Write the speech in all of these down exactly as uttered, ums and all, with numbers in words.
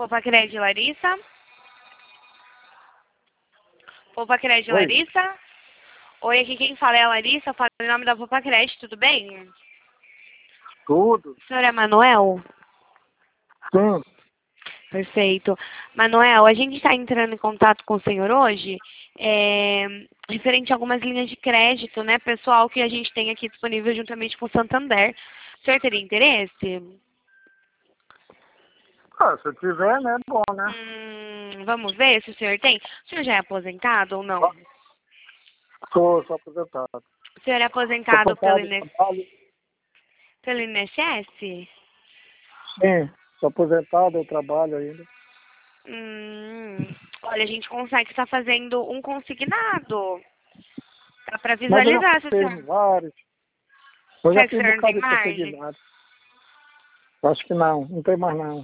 Poupa Crédito, Larissa? Poupa Crédito, Oi. Larissa? Oi, aqui quem fala é a Larissa, fala em nome da Poupa Crédito, tudo bem? Tudo. O senhor é Manuel? Sim. Perfeito. Manuel, a gente está entrando em contato com o senhor hoje, é, referente a algumas linhas de crédito, né, pessoal, que a gente tem aqui disponível juntamente com o Santander. O senhor teria interesse? Ah, se tiver, né, é bom, né? Hum, vamos ver se o senhor tem. O senhor já é aposentado ou não? Sou, sou aposentado. O senhor é Sou aposentado pelo, aposentado, I N S trabalho. pelo I N S S? Sim, sou aposentado, eu trabalho ainda. Hum, olha, a gente consegue estar fazendo um consignado. Dá para Mas eu já visualizar se o fiz senhor... vários. Eu já Será que fiz o um senhor não tem bocado de margem? consignado. Acho que não, não tem mais não.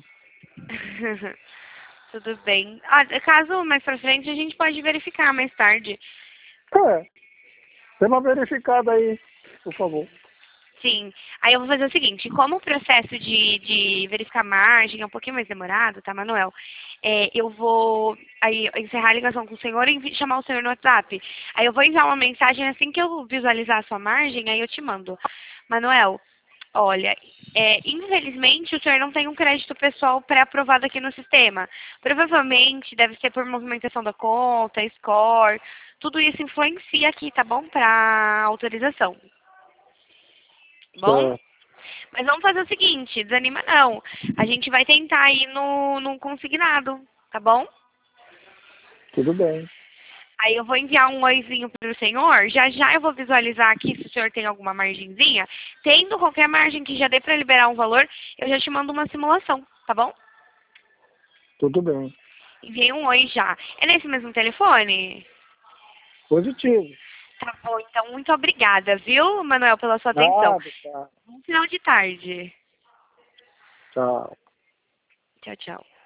Tudo bem. Ah, caso mais pra frente, a gente pode verificar mais tarde. É, tem uma verificada aí, por favor. Sim. Aí eu vou fazer o seguinte, como o processo de, de verificar margem é um pouquinho mais demorado, tá, Manuel? É, eu vou aí encerrar a ligação com o senhor e envi- chamar o senhor no WhatsApp. Aí eu vou enviar uma mensagem assim que eu visualizar a sua margem, aí eu te mando. Manuel, olha, é, infelizmente o senhor não tem um crédito pessoal pré-aprovado aqui no sistema. Provavelmente deve ser por movimentação da conta, score, tudo isso influencia aqui, tá bom? Para autorização. Bom? Certo. Mas vamos fazer o seguinte, desanima não. A gente vai tentar ir no, no consignado, tá bom? Tudo bem. Aí eu vou enviar um oizinho pro senhor, já já eu vou visualizar aqui se o senhor tem alguma margenzinha. Tendo qualquer margem que já dê para liberar um valor, eu já te mando uma simulação, tá bom? Tudo bem. Enviei um oi já. É nesse mesmo telefone? Positivo. Tá bom, então muito obrigada, viu, Manuel, pela sua atenção. Nada, tá. Bom final de tarde. Tchau. Tchau, tchau.